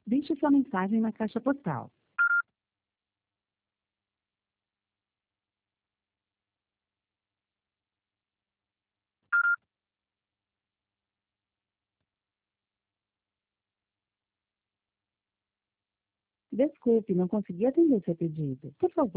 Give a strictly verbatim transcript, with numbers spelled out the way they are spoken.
Deixe sua mensagem na caixa postal. Desculpe, não consegui atender seu pedido. Por favor,